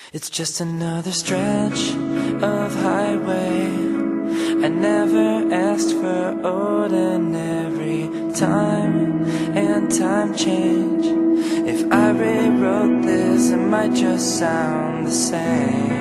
It's just another stretch of highway. I never asked for ordinary time and time change. If I rewrote this, it might just sound the same.